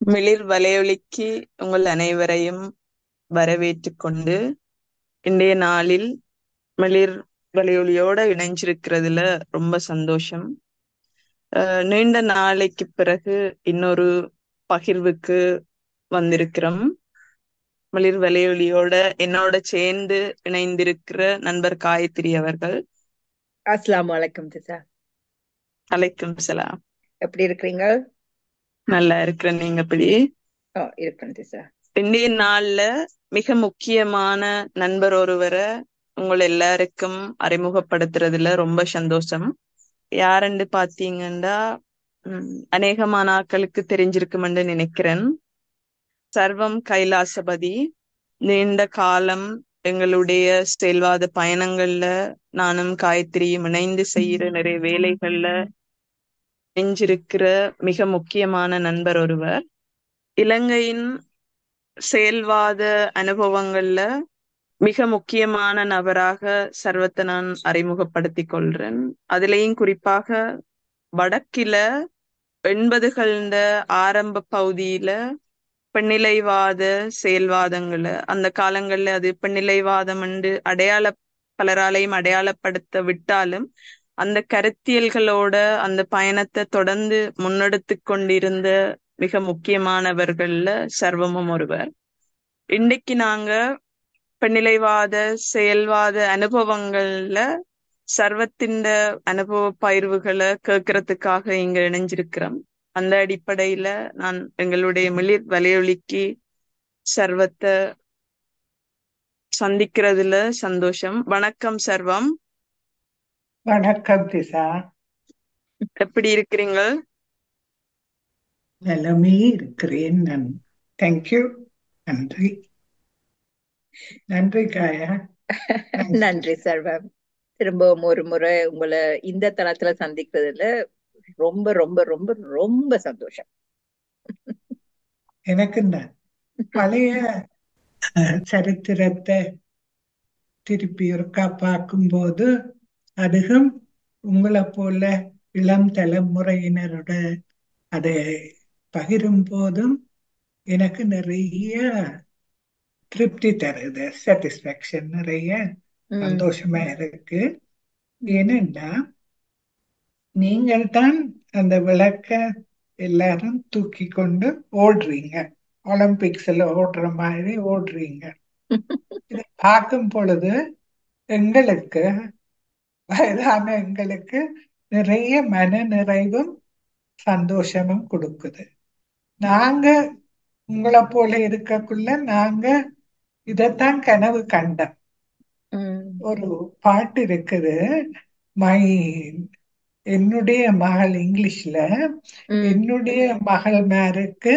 மிளிர் வலையொலிக்கு உங்கள் அனைவரையும் வரவேற்றுக் கொண்டு இன்றைய நாளில் மிளிர் வலையொலியோட இணைஞ்சிருக்கிறதுல ரொம்ப சந்தோஷம். நீண்ட நாளைக்கு பிறகு இன்னொரு பகிர்வுக்கு வந்திருக்கிறோம். மிளிர் வலையொலியோட என்னோட சேர்ந்து இணைந்திருக்கிற நண்பர் காயத்ரி அவர்கள். அஸ்ஸலாமு அலைக்கும் திசா. அலைக்கும் சலாம். எப்படி இருக்கிறீங்க? நல்லா இருக்கிறேன். நீங்க எப்படி? இருக்கேன் திசா. இன்றைய நாள்ல மிக முக்கியமான நண்பர் ஒருவரை உங்கள் எல்லாருக்கும் அறிமுகப்படுத்துறதுல ரொம்ப சந்தோஷம். யாருன்னு பாத்தீங்கன்னா அநேகமான ஆட்களுக்கு தெரிஞ்சிருக்குமென்று நினைக்கிறேன். சர்வம் கைலாசபதி. நீண்ட காலம் எங்களுடைய செயல்வாத பயணங்கள்ல நானும் காயத்ரியும் இணைந்து செய்யற நிறைய வேலைகள்ல நெஞ்சிருக்கிற மிக முக்கியமான நண்பர் ஒருவர். இலங்கையின் செயல்வாத அனுபவங்கள்ல மிக முக்கியமான நபராக சர்வத்தை நான் அறிமுகப்படுத்திக் கொள்றேன். அதுலேயும் குறிப்பாக வடக்கில 80கள ஆரம்ப பகுதியில பெண்ணிலைவாத செயல்வாதங்களை அந்த காலங்கள்ல அது பெண்ணிலைவாதம் என்று பலராலையும் அடையாளப்படுத்த விட்டாலும் அந்த கருத்தியல்களோட அந்த பயணத்தை தொடர்ந்து முன்னெடுத்து கொண்டிருந்த மிக முக்கியமானவர்கள்ல சர்வமும் ஒருவர். இன்னைக்கு நாங்க பெண்ணிலைவாத செயல்வாத அனுபவங்கள்ல சர்வத்தின் அனுபவ பயிர்வுகளை கேட்கறதுக்காக இங்க இணைஞ்சிருக்கிறோம். அந்த அடிப்படையில நான் எங்களுடைய மிளிர் வலையொலிக்கு சர்வத்தை சந்திக்கிறதுல சந்தோஷம். வணக்கம் சர்வம். வணக்கம் திசா. எப்படி இருக்கிறீங்க? நலமே இருக்கிறேன் நான். தேங்க்யூ. நன்றி. நன்றி காயா. நன்றி சர்வம். திரும்பவும் ஒரு முறை உங்களை இந்த தளத்துல சந்திக்கிறதுல ரொம்ப ரொம்ப ரொம்ப ரொம்ப சந்தோஷம். எனக்கு தான் பழைய சரித்திரத்தை திருப்பி ஒருக்கா பார்க்கும்போது அதுவும் உங்களை போல இளம் தலைமுறையினரோட அதை பகிரும் போதும் எனக்கு நிறைய திருப்தி தருது, சாட்டிஸ்பாக்சன், நிறைய சந்தோஷமா இருக்கு. ஏனென்றா நீங்கள் தான் அந்த விளக்க எல்லாரும் தூக்கி கொண்டு ஓடுறீங்க, ஒலிம்பிக்ஸ்ல ஓடுற மாதிரி ஓடுறீங்க. இதை பார்க்கும் பொழுது எங்களுக்கு, வயதான எங்களுக்கு நிறைய மன நிறைவும் சந்தோஷமும் கொடுக்குது. நாங்க உங்களை போல இருக்கக்குள்ள நாங்க இதைத்தான் கனவு கண்டோம். ஒரு பாட்டு இருக்குது, மை என்னுடைய மகள் இங்கிலீஷ்ல, என்னுடைய மகள் மேருக்கு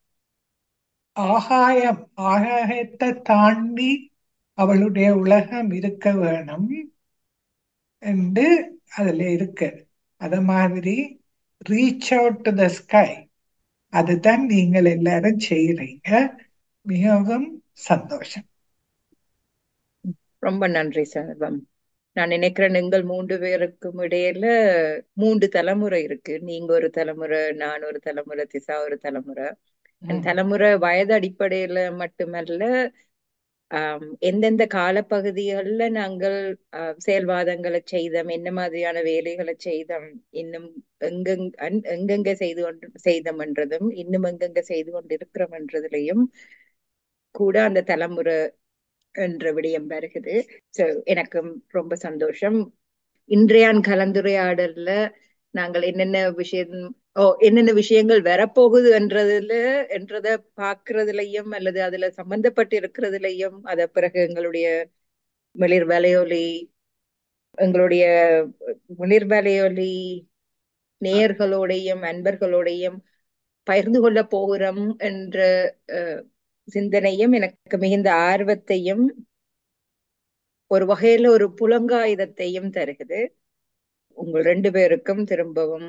ஆகாயத்தை தாண்டி அவளுடைய உலகம் இருக்க வேணும் என்று அதுல இருக்கு. அத மாதிரி reach out to the sky, அதுதான் நீங்கள் எல்லாரும் செய்யறீங்க. மிகவும் சந்தோஷம். ரொம்ப நன்றி சர்வம். நான் நினைக்கிறேன் எங்கள் 3 பேருக்கும் இடையில 3 தலைமுறை இருக்கு. நீங்க ஒரு தலைமுறை, நான் ஒரு தலைமுறை, திசா ஒரு தலைமுறை. தலைமுறை வயது அடிப்படையில மட்டுமல்ல, எந்தெந்த காலப்பகுதிகள்ல நாங்கள் செயல்வாதங்களை செய்தோம், என்ன மாதிரியான வேலைகளை செய்தோம், இன்னும் எங்கெங்க செய்தோம் என்றதும் இன்னும் எங்கெங்க செய்து கொண்டிருக்கிறோம் என்றதுலையும் கூட அந்த தலைமுறை என்ற விடயம் வருகிறது. எனக்கும் ரொம்ப சந்தோஷம். இன்றைய கலந்துரையாடல்ல நாங்கள் என்னென்ன விஷயங்கள் வரப்போகுது என்றத பாக்குறதுலயும் அல்லது அதுல சம்பந்தப்பட்டு இருக்கிறதுலயும் அத பிறகு எங்களுடைய மிளிர் வலையொலி நேயர்களோடையும் அன்பர்களோடையும் பகிர்ந்து கொள்ள போகிறோம் என்ற சிந்தனையும் எனக்கு மிகுந்த ஆர்வத்தையும் ஒரு வகையில ஒரு புலங்காயுதத்தையும் தருகிறது. உங்கள் 2 பேருக்கும் திரும்பவும்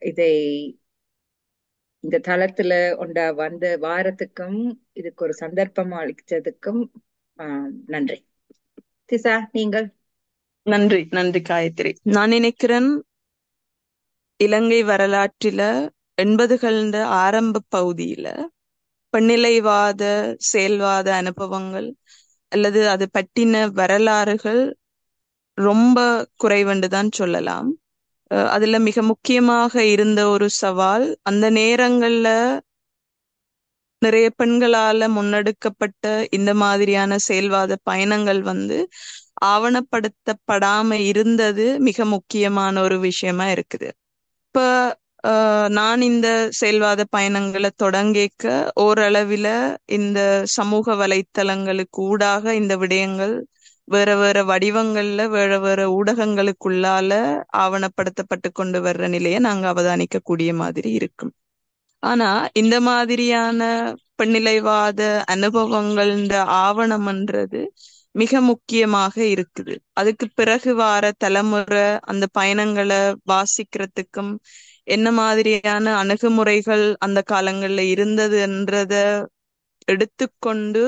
இந்த தளத்துல வந்த வாரத்துக்கும் இதுக்கு ஒரு சந்தர்ப்பம் அளிச்சதுக்கும் நன்றி. திசா, நீங்கள்? நன்றி. நன்றி காயத்ரி. நான் நினைக்கிறேன் இலங்கை வரலாற்றில 80கள ஆரம்ப பகுதியில பெண்ணிலைவாத செயல்வாத அனுபவங்கள் அல்லது அது பற்றின வரலாறுகள் ரொம்ப குறைவென்று தான் சொல்லலாம். அதுல மிக முக்கியமாக இருந்த ஒரு சவால், அந்த நேரங்கள்ல நிறைய பெண்களால முன்னெடுக்கப்பட்ட இந்த மாதிரியான செயல்வாத பயணங்கள் ஆவணப்படுத்தப்படாம இருந்தது மிக முக்கியமான ஒரு விஷயமா இருக்குது. இப்ப நான் இந்த செயல்வாத பயணங்களை தொடங்கிக்க ஓரளவில இந்த சமூக வலைத்தளங்களுக்கு ஊடாக இந்த விடயங்கள் வேற வேற வடிவங்கள்ல வேற வேற ஊடகங்களுக்குள்ளால ஆவணப்படுத்தப்பட்டு கொண்டு வர்ற நிலையை நாங்க அவதானிக்க கூடிய மாதிரி இருக்கும். ஆனா இந்த மாதிரியான பெண்ணிலைவாத அனுபவங்கள்ன்ற ஆவணம்ன்றது மிக முக்கியமாக இருக்குது. அதுக்கு பிறகு வார தலைமுறை அந்த பயணங்களை வாசிக்கிறதுக்கும் என்ன மாதிரியான அணுகுமுறைகள் அந்த காலங்கள்ல இருந்ததுன்றத எடுத்துக்கொண்டு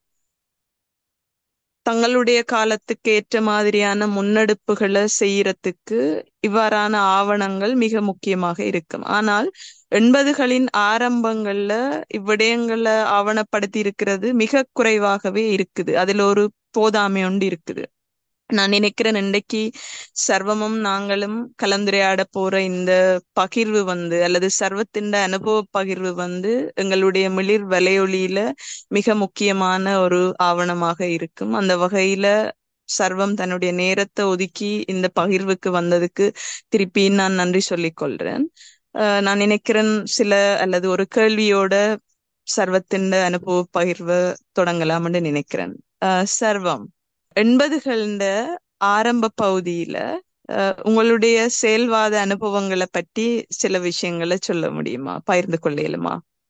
தங்களுடைய காலத்துக்கு ஏற்ற மாதிரியான முன்னெடுப்புகளை செய்யறதுக்கு இவ்வாறான ஆவணங்கள் மிக முக்கியமாக இருக்கும். ஆனால் 80களின் ஆரம்பங்கள்ல இவ்விடயங்களை ஆவணப்படுத்தி இருக்கிறது மிக குறைவாகவே இருக்குது. அதுல ஒரு போதாமை ஒன்று இருக்குது. நான் நினைக்கிறேன் இன்றைக்கு சர்வமும் நாங்களும் கலந்துரையாட போற இந்த பகிர்வு அல்லது சர்வத்தின் அனுபவ பகிர்வு எங்களுடைய மிளிர் வலையொலியில மிக முக்கியமான ஒரு ஆவணமாக இருக்கும். அந்த வகையில சர்வம் தன்னுடைய நேரத்தை ஒதுக்கி இந்த பகிர்வுக்கு வந்ததுக்கு திருப்பி நான் நன்றி சொல்லிக் கொள்றேன். நான் நினைக்கிறேன் சில அல்லது ஒரு கேள்வியோட சர்வத்தின் அனுபவ பகிர்வை தொடங்கலாம்னு நினைக்கிறேன். சர்வம், 80களின் ஆரம்ப பகுதியில உங்களுடைய செயல்வாத அனுபவங்களை பற்றி சில விஷயங்களை சொல்ல முடியுமா, பகிர்ந்து கொள்ள இயலுமா?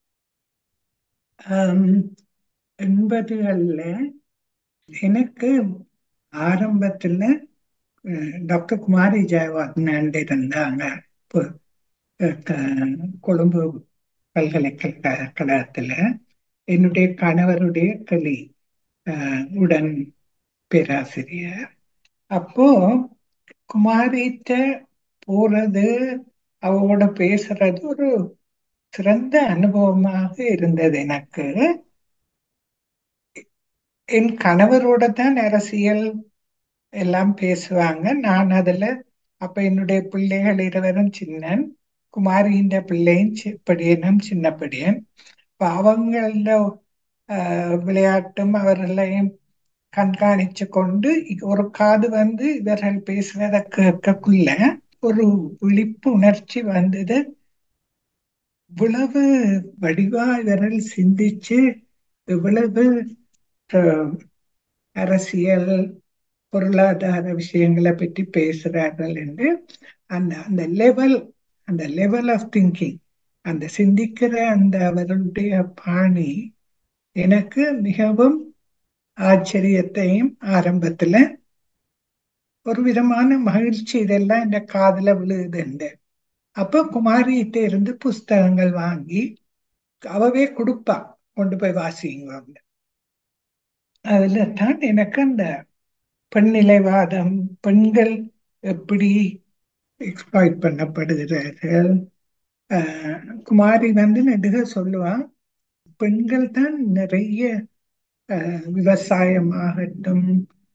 80கள்ல எனக்கு ஆரம்பத்துல டாக்டர் குமாரி ஜெயவர்தனன் இருந்தாங்க. கொழும்பு பல்கலைக்கழகத்துல என்னுடைய கணவருடைய கலி உடன் பேராசிரியர். அப்போ குமாரிட்ட போறது, அவளோட பேசுறது ஒரு சிறந்த அனுபவமாக இருந்தது எனக்கு. என் கணவரோட தான் அரசியல் எல்லாம் பேசுவாங்க. நான் அதுல அப்ப என்னுடைய பிள்ளைகள் இருவரும் சின்னன், குமாரியின் பிள்ளையும் படியனும் சின்ன படியன். அவங்கள விளையாட்டும் அவர்களையும் கண்காணிச்சு கொண்டு ஒரு காது இவர்கள் பேசுவதை கேட்கக்குள்ள ஒரு விழிப்பு உணர்ச்சி வந்தது. இவ்வளவு வடிவா இவர்கள் சிந்திச்சு இவ்வளவு அரசியல் பொருளாதார விஷயங்களை பற்றி பேசுறார்கள் என்று அந்த அந்த லெவல் ஆஃப் திங்கிங், அந்த சிந்திக்கிற அந்த அவர்களுடைய பாணி எனக்கு மிகவும் ஆச்சரியத்தையும் ஆரம்பத்துல ஒரு விதமான மகிழ்ச்சி, இதெல்லாம் இந்த காதுல விழுகுதுண்டு. அப்ப குமாரிகிட்ட இருந்து புஸ்தகங்கள் வாங்கி அவவே கொடுப்பா, கொண்டு போய் வாசிங்க. அதுல தான் எனக்கு அந்த பெண்ணிலைவாதம், பெண்கள் எப்படி எக்ஸ்ப்ளாய்ட் பண்ணப்படுகிறார்கள். குமாரி நெடுக சொல்லுவான், பெண்கள் தான் நிறைய விவசாயமாகட்டும்,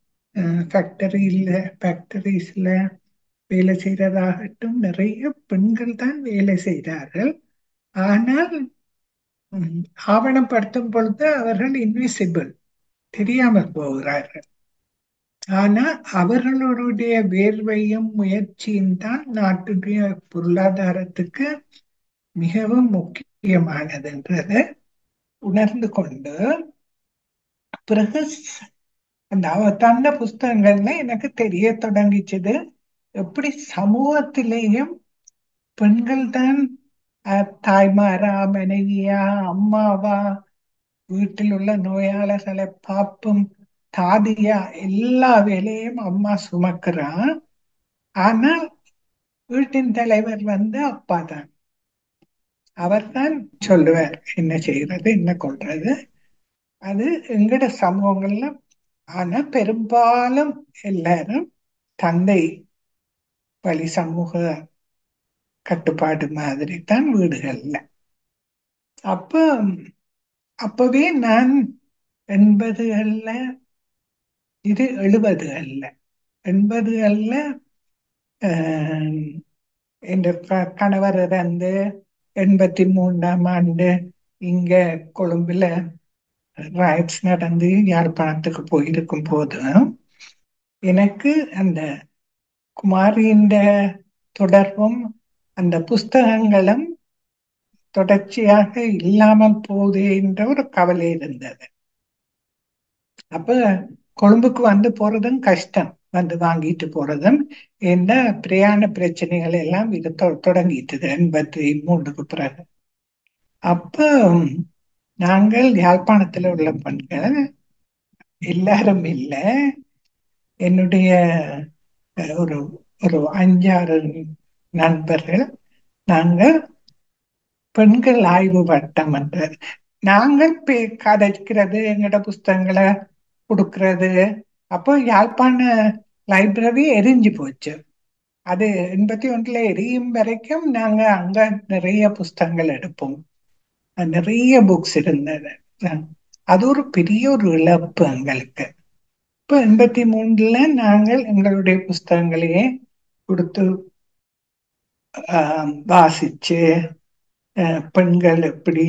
ஃபேக்டரிஸ்ல வேலை செய்யறதாகட்டும், நிறைய பெண்கள் தான் வேலை செய்கிறார்கள். ஆனால் ஆவணப்படுத்தும் பொழுது அவர்கள் இன்விசிபிள், தெரியாமல் போகிறார்கள். ஆனா அவர்களுடைய வேர்வையும் முயற்சியும் தான் நாட்டுடைய பொருளாதாரத்துக்கு மிகவும் முக்கியமானதுன்றதை உணர்ந்து கொண்டு, பிறகு அந்த தந்த புஸ்தகங்கள்ல எனக்கு தெரிய தொடங்கிச்சது எப்படி சமூகத்திலேயும் பெண்கள் தான் தாய்மாரா, மனைவியா, அம்மாவா, வீட்டில் உள்ள நோயாளர்களை பார்ப்பும் தாதியா, எல்லா வேலையும் அம்மா சுமக்கிறான். ஆனால் வீட்டின் தலைவர் அப்பா தான். அவர் தான் சொல்லுவார் என்ன செய்யறது என்ன கொள்றது. அது எங்கட சமூகங்கள்ல, ஆனா பெரும்பாலும் எல்லாரும் தந்தை வழி சமூக கட்டுப்பாடு மாதிரி தான் வீடுகள்ல. அப்ப அப்பவே நான் 80கள்ல, இது 70கள்ல, 80கள்ல என் கணவர் இறந்து 83ஆம் ஆண்டு இங்க கொழும்புல ரைட்ஸ் நடந்து யாழ்ப்பாணத்துக்கு போயிருக்கும் போது எனக்கு அந்த குமாரியின் தொடர்பும் அந்த புஸ்தகங்களும் தொடர்ச்சியாக இல்லாமல் போகுது என்ற ஒரு கவலை இருந்தது. அப்ப கொழும்புக்கு வந்து போறதும் கஷ்டம், வந்து வாங்கிட்டு போறதும். என்ன பிரயாண பிரச்சனைகள் எல்லாம் இது தொடங்கிட்டது 83க்கு பிறகு. அப்ப நாங்கள் யாழ்ப்பாணத்துல உள்ள பெண்கள் எல்லாரும் இல்ல, என்னுடைய ஒரு ஒரு 5-6 நண்பர்கள், நாங்கள் பெண்கள் ஆய்வு வட்டம் என்ற நாங்கள் கதைக்கிறது, எங்கட புஸ்தகங்களை கொடுக்கறது. அப்போ யாழ்ப்பாண லைப்ரரி எரிஞ்சு போச்சு. அது 81ல எரியும் வரைக்கும் நாங்க அங்க நிறைய புஸ்தகங்கள் எடுப்போம், நிறைய புக்ஸ் இருந்தது. அது ஒரு பெரிய ஒரு இழப்பு எங்களுக்கு. இப்ப 83ல நாங்கள் எங்களுடைய புஸ்தகங்களையே கொடுத்து வாசிச்சு பெண்கள் எப்படி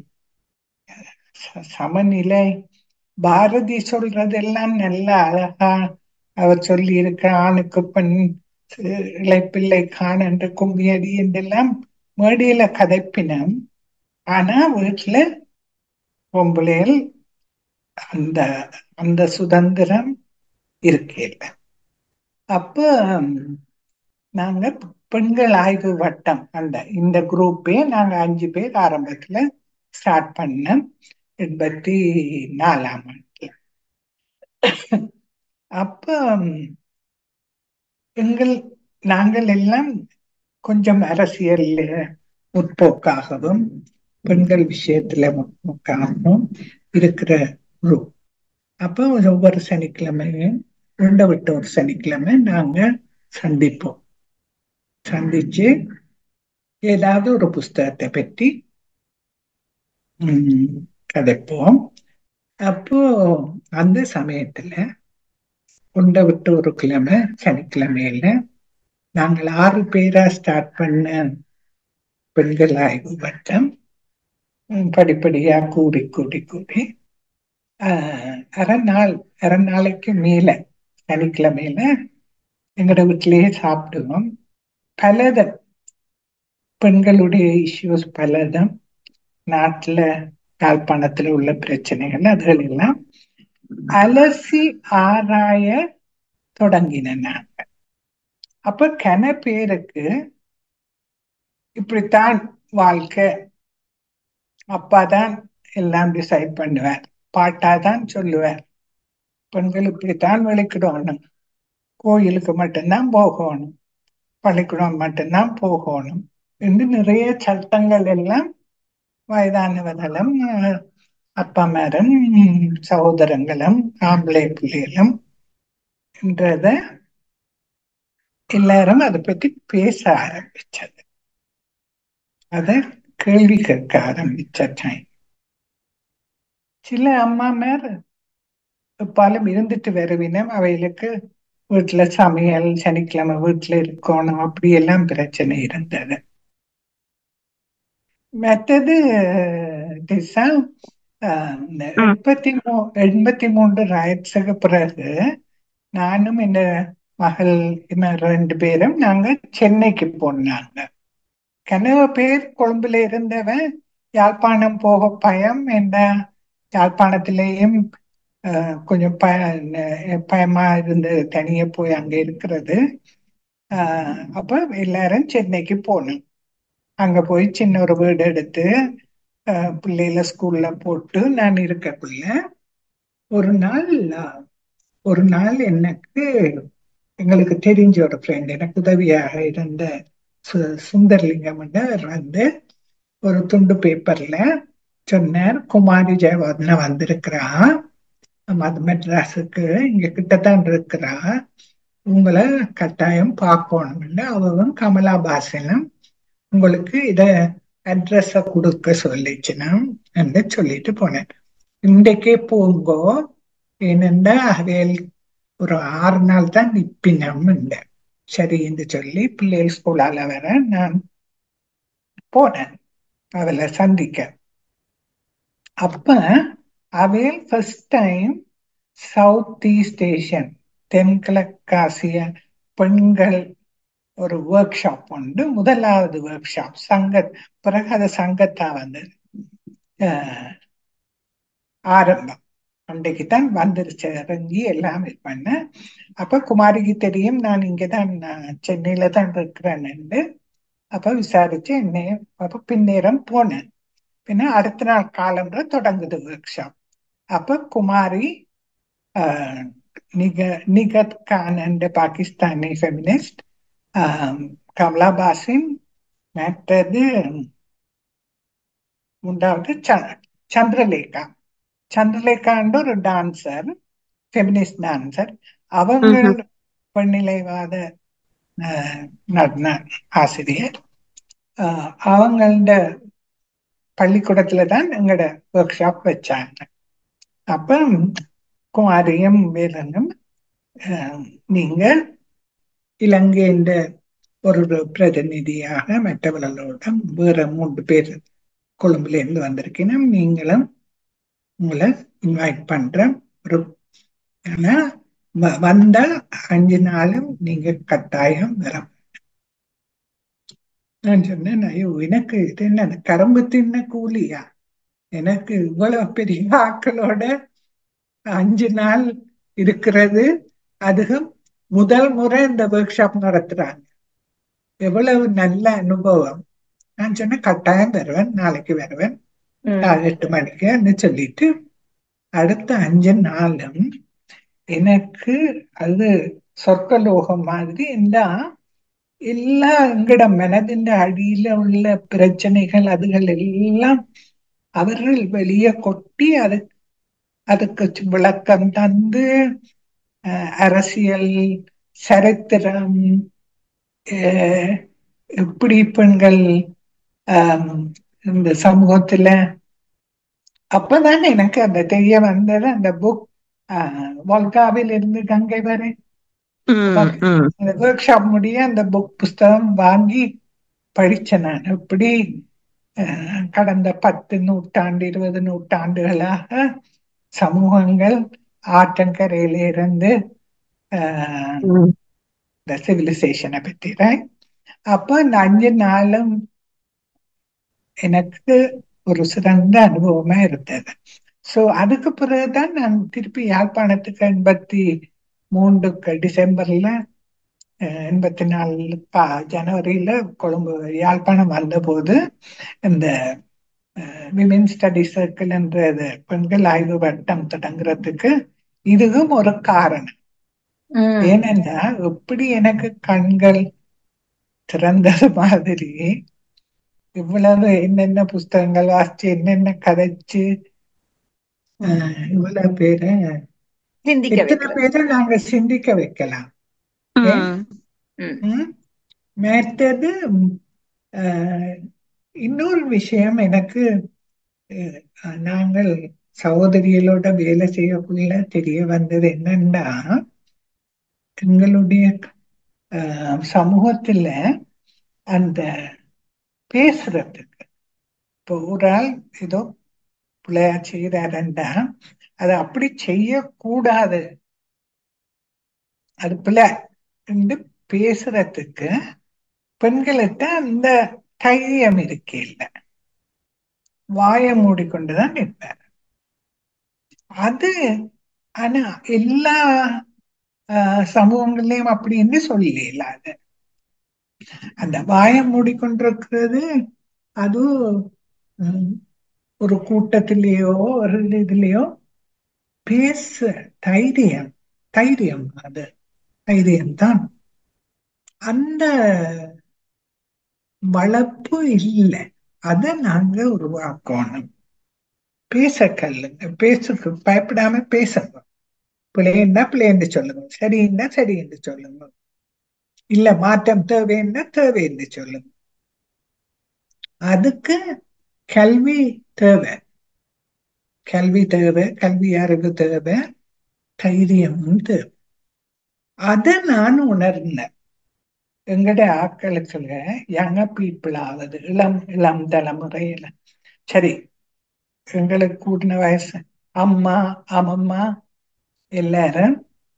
சமநிலை, பாரதி சொல்றதெல்லாம் நல்ல அழகா அவர் சொல்லி இருக்க, ஆணுக்கு பெண் இழைப்பிள்ளை காண என்ற கும்மியடி என்றெல்லாம் மேடையில கதைப்பினம். ஆனா வீட்டுல பொம்பளைகள் அந்த அந்த சுதந்திரம் இருக்கல. அப்ப நாங்க பெண்கள் ஆய்வு வட்டம் இந்த குரூப்பே நாங்க 5 பேர் ஆரம்பத்துல ஸ்டார்ட் பண்ண 84ஆம் ஆண்டுல. அப்ப நாங்கள் எல்லாம் கொஞ்சம் அரசியல் முற்போக்காகவும் பெண்கள் விஷயத்துல முற்போக்காகவும் இருக்கிற குரூப். அப்போ ஒவ்வொரு சனிக்கிழமையும் விட்டு ஒரு சனிக்கிழமை நாங்க சந்திச்சு ஏதாவது ஒரு புஸ்தகத்தை பற்றி கதைப்போம். அப்போ அந்த சமயத்துல விட்டு ஒரு கிழமை சனிக்கிழமையில நாங்கள் 6 பேரா ஸ்டார்ட் பண்ண பெண்கள் ஆய்வு வட்டம் படிப்படியா கூடி கூடி கூடி அரை நாளைக்கு மேல சனிக்கிழமையில எங்கட வீட்டிலேயே சாப்பிடுவோம். பலதும் பெண்களுடைய இஷ்யூஸ், பலதும் நாட்டுல யாழ்ப்பாணத்துல உள்ள பிரச்சனைகள், அதுகள் எல்லாம் அலசி ஆராய தொடங்கின நாங்க. அப்ப கன பேருக்கு இப்படித்தான் வாழ்க்கை, அப்பாதான் எல்லாம் டிசைட் பண்ணுவார், பாட்டாதான் சொல்லுவார், பெண்கள் இப்படித்தான் விளக்கிடணும், கோயிலுக்கு மட்டும்தான் போகணும், பள்ளிக்கூடம் மட்டும்தான் போகணும் என்று நிறைய சட்டங்கள் எல்லாம் வயதானவர்களும் அப்பமாரும் சகோதரங்களும் ஆம்பளை பிள்ளைகளும் என்றத எல்லாரும் அதை பத்தி பேச ஆரம்பிச்சது, அத கேள்வி கேட்க ஆரம்பிச்ச டைம். சில அம்மாமார் எப்பாலும் இருந்துட்டு வருவினம், அவைகளுக்கு வீட்டுல சமையல், சனிக்கிழமை வீட்டுல இருக்கணும், அப்படி எல்லாம் பிரச்சனை இருந்தது. மற்றது 83 ரைட்ஸுக்கு பிறகு நானும் இந்த மகள் 2 பேரும் நாங்க சென்னைக்கு போனாங்க. கனவு பேர் கொழும்புல இருந்தவன் யாழ்ப்பாணம் போக பயம், என்ன யாழ்ப்பாணத்திலேயும் கொஞ்சம் பயமா இருந்து தனியே போய் அங்க இருக்கிறது. அப்ப எல்லாரும் சென்னைக்கு போனோம். அங்க போய் சின்ன ஒரு வீடு எடுத்து பிள்ளைல ஸ்கூல்ல போட்டு நான் இருக்கக்குள்ள ஒரு நாள் எனக்கு எங்களுக்கு தெரிஞ்ச ஒரு ஃப்ரெண்ட், எனக்கு உதவியாக இருந்த சுந்தர்லிங்கம் வந்து ஒரு துண்டு பேப்பர்ல சொன்னார், குமாரி ஜெயவர்தனா வந்திருக்கிறா, மெட்ராஸுக்கு இங்க கிட்டத்தான் இருக்கிறா, உங்களை கட்டாயம் பார்க்கணும்னு. அவவும் கமலா பாசனும் உங்களுக்கு இத அட்ரஸ கொடுக்க சொல்லிச்சுனா என்று சொல்லிட்டு போனேன். இன்றைக்கே போங்கோ, ஏனென்றா அவையில் ஒரு 6 நாள் தான் நிப்பினம் இல்லை. சரி என்று சொல்லி பிள்ளைகள் ஸ்கூலால வர நான் போனேன் அவளை சந்திக்க. அப்ப அவையில் first time south east Asian தென்கிழக்காசிய பெண்கள் ஒரு ஒர்க் ஷாப் உண்டு. முதலாவது ஒர்க் ஷாப் பிறகு அது சங்கத்தா வந்து ஆரம்பம். அன்றைக்கு தான் வந்துருச்சு, இறங்கி எல்லாம் இது பண்ண. அப்ப குமாரிக்கு தெரியும் நான் இங்கதான் சென்னையில தான் இருக்கிறேன்னு. அப்ப விசாரிச்சு என்னைய அப்ப பின்னேரம் போனேன். பின்ன அடுத்த நாள் காலம்புற தொடங்குது ஒர்க் ஷாப். அப்ப குமாரி நிகத் கான் என்ற பாகிஸ்தானி ஃபெமினிஸ்ட், கமலா பாசின், மற்றது மூன்றாவது சந்திரலேகா. சந்திரலேகான்ற ஒரு டான்சர், ஃபெமினிஸ்ட் டான்சர். அவங்க பெண்ணிலைவாத நடன ஆசிரியர். அவங்கள பள்ளிக்கூடத்துல தான் எங்களோட ஒர்க் ஷாப் வச்சாங்க. அப்ப குமாரியும் வேலனும் நீங்க இலங்கையின் ஒரு பிரதிநிதியாக மற்றவர்களோட வேற 3 பேர் கொழும்புல இருந்து வந்திருக்கீங்க, நீங்களும் உங்களை இன்வைட் பண்றேன். ஒரு ஆனா வந்தா 5 நாளும் நீங்க கட்டாயம் வர. நான் சொன்னேன், ஐயோ எனக்கு இது என்ன கரும்பு தின்ன கூலியா, எனக்கு இவ்வளவு பெரிய ஆக்களோட 5 நாள் இருக்கிறது, அதுவும் முதல் முறை இந்த ஒர்க் ஷாப் நடத்துறாங்க, எவ்வளவு நல்ல அனுபவம். நான் சொன்னேன் கட்டாயம் வருவேன், நாளைக்கு வருவேன் 8 மணிக்கு சொல்லிட்டு அடுத்த 5 நாளும் எனக்கு அது சொர்க்கலோகம் மாதிரி. எல்லா எங்கட மனதின் அடியில உள்ள பிரச்சனைகள் அதுகள் எல்லாம் அவர்கள் வெளியே கொட்டி அதுக்கு விளக்கம் தந்து அரசியல் சரித்திரம் எப்படி பெண்கள் இந்த சமூகத்துல. அப்பதான் எனக்கு அந்த தெரிய வந்தது, அந்த புக் வல்காவில் இருந்து கங்கை வரை ஒர்க் ஷாப் முடிய அந்த புக் புஸ்தகம் வாங்கி படிச்சேன். நான் எப்படி கடந்த 10 நூற்றாண்டு 20 நூற்றாண்டுகளாக சமூகங்கள் ஆற்றங்கரையில இருந்து இந்த சிவிலைசேஷனை பற்றி. அப்ப இந்த 5 நாளும் எனக்கு ஒரு சிறந்த அனுபவமா இருந்தது. சோ அதுக்கு பிறகுதான் நான் திருப்பி யாழ்ப்பாணத்துக்கு 83 டிசம்பர்ல 84 ஜனவரியில கொழும்பு யாழ்ப்பாணம் வந்த போது இந்த விமென் ஸ்டடி சர்க்கிள் என்ற பெண்கள் ஆய்வு வட்டம் தொடங்குறதுக்கு இதுவும் ஒரு காரணம். ஏனென்றா எப்படி எனக்கு கண்கள் திறந்தது மாதிரி இவ்வளவு என்னென்ன புஸ்தகங்கள் வாசிச்சு என்னென்ன கதைச்சு இவ்வளவு பேரை எத்தனை பேரை நாங்க சிந்திக்க வைக்கலாம். மற்றது இன்னொரு விஷயம், எனக்கு நாங்கள் சகோதரிகளோட வேலை செய்யக்குள்ள தெரிய வந்தது என்னன்னா, எங்களுடைய சமூகத்துல அந்த பேசுறதுக்கு இப்போ ஒரு ஆள் ஏதோ பிள்ளையா செய்யறாருண்டா அதை அப்படி செய்யக்கூடாது, அது பிள்ளை என்று பேசுறதுக்கு பெண்களுக்கு அந்த தைரியம் இருக்கே இல்லை, வாயை மூடிக்கொண்டுதான் நிற்பார். அது ஆனா எல்லா சமூகங்களையும் அப்படின்னு சொல்லல. அது அந்த வாயை மூடிக்கொண்டிருக்கிறது அது ஒரு கூட்டத்திலேயோ ஒரு இதுலயோ பேச தைரியம் தைரியம் அது தைரியம்தான். அந்த வளர்ப்பு இல்லை, அதை நாங்க உருவாக்கணும். பேச கல்லுங்க, பேசுக்கு பயப்படாம பேசுங்க. பிள்ளைன்னா பிள்ளைன்னு சொல்லுங்க, சரின்னா சரி என்று சொல்லுங்க, இல்ல மாற்றம் தேவைன்னா தேவை என்று சொல்லுங்க. அதுக்கு கல்வி தேவை, கல்வி தேவை, கல்வி அறிவு தேவை, தைரியமும் தேவை. அதை நான் உணர்ந்தேன். எங்கட ஆட்களுக்குள்ள யங்க பீப்புள் ஆகுது, இளம் இளம் தலைமுறையில. சரி, எங்களுக்கு கூட்டின வயசு அம்மா அம்மம்மா எல்லாரும்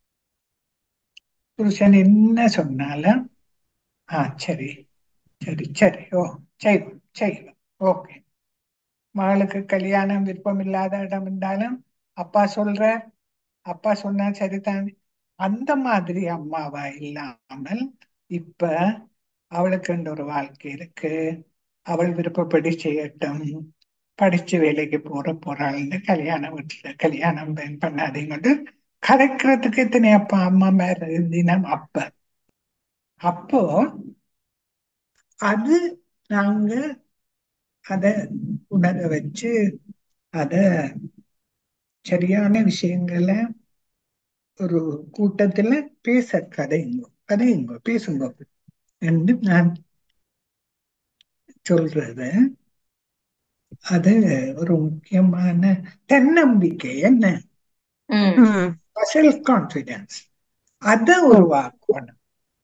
புருஷன் என்ன சொன்னாலும் சரி சரி சரி, ஓ செய்வோம் செய்வோம், ஓகே. மகளுக்கு கல்யாணம் விருப்பம் இல்லாத இடம் இருந்தாலும் அப்பா சொல்ற, அப்பா சொன்னா சரிதான். அந்த மாதிரி அம்மாவா இல்லாமல் இப்ப அவளுக்கு ஒரு வாழ்க்கை இருக்கு, அவள் விருப்பப்படி செய்யட்டும், படிச்சு வேலைக்கு போறாள்னு கல்யாணம் வீட்டுல கல்யாணம் பண்ணாதீங்கன்னு கதைக்கிறதுக்கு எத்தனை அப்பா அம்மா மேல தினம் அப்ப. அப்போ அது நாங்க அத உணர வச்சு அத சரியான விஷயங்களை ஒரு கூட்டத்துல கதையுங்க கதையுங்க பேசுங்க என்று நான் சொல்றது. அது ஒரு முக்கியமான தன்னம்பிக்கை, என்ன செல்ஃப் கான்பிடன்ஸ், அதை உருவாக்கணும்.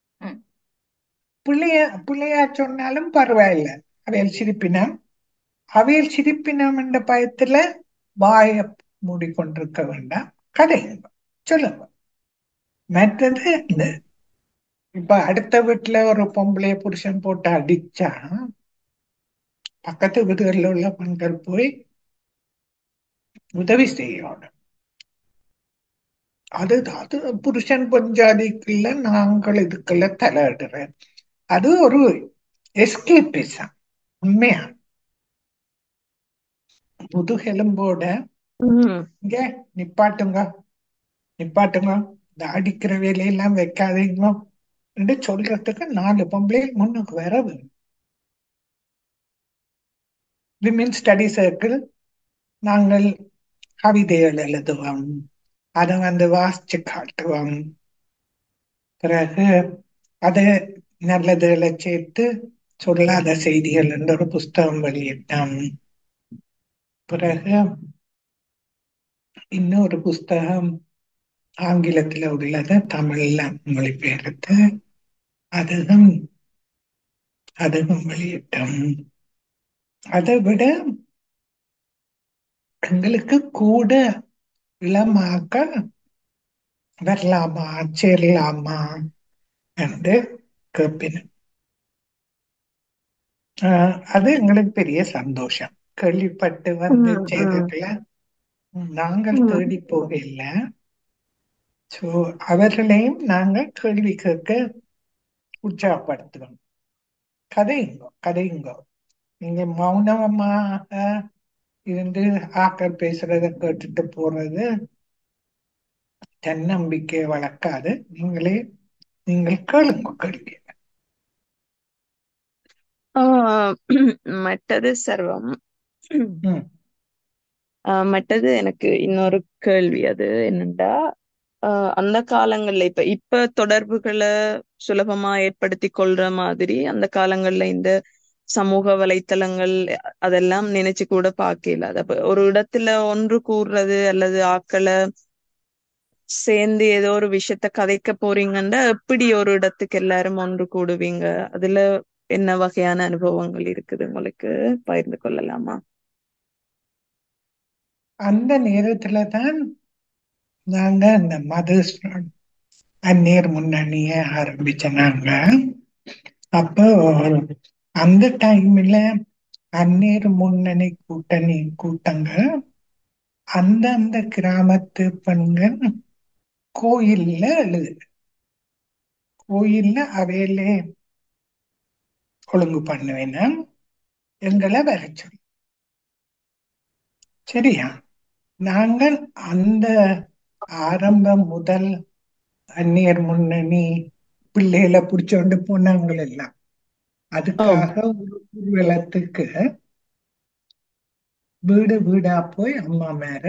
பிள்ளையா சொன்னாலும் பரவாயில்ல, அவையல் சிரிப்பினம், அவையல் சிரிப்பினம் என்ற பயத்துல வாய மூடிக்கொண்டிருக்க வேண்டாம், கதையுங்க சொல்லுங்க. மற்றது இந்த இப்ப அடுத்த வீட்டுல ஒரு பொம்பளைய புருஷன் போட்டு அடிச்சா பக்கத்து வீடுகளில் உள்ள பெண்கள் போய் உதவி செய்யணும். அது அது புருஷன் பஞ்சாதிக்குள்ள நாங்கள் இதுக்குள்ள தலையிடுறேன். அது ஒரு எஸ்கேபிசம். உண்மையா முதுகெலும்போட இங்க நிப்பாட்டுங்க நிப்பாட்டுங்க, இந்த அடிக்கிற வேலையெல்லாம் வைக்காதீங்க என்று சொல்றதுக்கு 4 பொம்பளை முன்னுக்கு வர வேணும். விமென் ஸ்டடி சர்க்கிள் நாங்கள் கவிதைகள் எழுதுவோம், அதை வாசிச்சு காட்டுவோம், பிறகு அதை நல்லதுகளை சேர்த்து சொல்லாத செய்திகள் என்ற ஒரு புஸ்தகம் வெளியிட்டோம். பிறகு இன்னொரு புஸ்தகம் ஆங்கிலத்துல உள்ளத தமிழ்ல மொழிபெயர்த்து அதுவும் அதுவும் வெளியிட்டோம். அதை விட எங்களுக்கு கூட இளமாக்க வரலாமா சேரலாமா என்று கேட்பின. அது எங்களுக்கு பெரிய சந்தோஷம். கேள்விப்பட்டு வந்து செய்ததுல நாங்கள் தேடி போகல. சோ அவர்களையும் நாங்கள் கேள்வி கேட்க உற்சாகப்படுத்துவோம். கதையுங்கோ கதையுங்கோ, நீங்க மௌனமாக இருந்து ஆக்கள் பேசுறத கேட்டுட்டு போறது தன்னம்பிக்கை வளர்க்காது. நீங்கள் கேளுங்க கேள்வி. மற்றது சர்வம். ம் மற்றது எனக்கு இன்னொரு கேள்வி, அது என்னண்டா, அந்த காலங்கள்ல இப்ப தொடர்புகளை சுலபமா ஏற்படுத்தி கொள்ற மாதிரி அந்த காலங்கள்ல இந்த சமூக வலைத்தளங்கள் அதெல்லாம் நினைச்சு கூட பார்க்கல. அது அப்ப ஒரு இடத்துல ஒன்று கூடுறது அல்லது ஆக்களை சேர்ந்து ஏதோ ஒரு விஷயத்த கதைக்க போறீங்கன்னா எப்படி ஒரு இடத்துக்கு எல்லாரும் ஒன்று கூடுவீங்க? அதுல என்ன வகையான அனுபவங்கள் இருக்குது உங்களுக்கு பகிர்ந்து கொள்ளலாமா? அந்த நேரத்துல தான் நாங்க அந்த மதர்ஸ் அந்நேர் முன்னணிய ஆரம்பிச்ச நாங்க. அப்போ அந்த டைம்ல அந்நேர் முன்னணி கூட்டங்கள் அந்த கிராமத்து பெண்கள் கோயில்ல அவையிலே ஒழுங்கு பண்ணுவேன்னா எங்களை வர சொல்லி. சரியா, நாங்கள் அந்த ஆரம்பம் முதல் அந்நியர் முன்னணி பிள்ளைகளை பிடிச்சோண்டு போனவங்க எல்லாம் அதுக்காக ஒரு ஊர்வலத்துக்கு வீடு வீடா போய் அம்மா மேல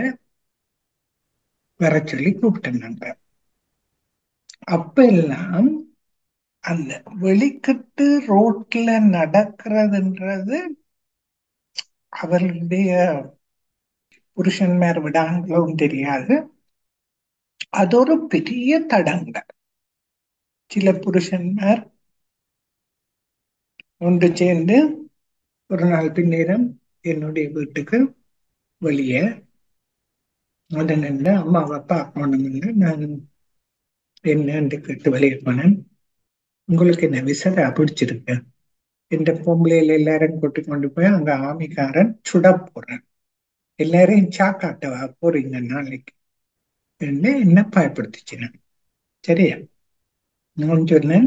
வர சொல்லி கூப்பிட்டுருந்தாங்க. அப்ப எல்லாம் அந்த வெளிக்கிட்டு ரோட்ல நடக்கிறதுன்றது அவர்களுடைய புருஷன்மார் விடாங்களும் தெரியாது. அது ஒரு பெரிய தடங்க. சில புருஷன்மார் ஒன்று சேர்ந்து ஒரு நாள் பின்னேரம் என்னுடைய வீட்டுக்கு வெளியே வந்து நின்று அம்மாவை பார்க்கணும்னு நான் என்னன்னு கேட்டு வெளியே போனேன். உங்களுக்கு என்ன விசரா பிடிச்சிருக்கு? இந்த பொம்பளையில எல்லாரும் கூட்டி கொண்டு போய் அங்க ஆமிக்காரன் சுட போறேன். எல்லாரையும் சாக்காட்டவா போறீங்க நாளைக்கு என்ன பயப்படுத்துச்சு. சரியா? நான் சொன்னேன்,